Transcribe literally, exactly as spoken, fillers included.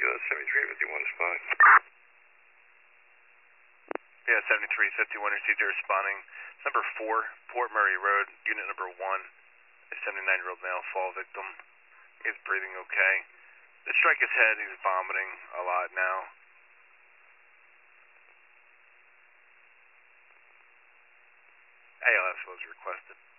uh, seventy-three fifty-one is fine. Yeah, seventy-three fifty-one received your responding. It's number four, Port Murray Road, unit number one. A seventy-nine-year-old male fall victim. He's breathing okay. They strike his head, he's vomiting a lot now. A L S was requested.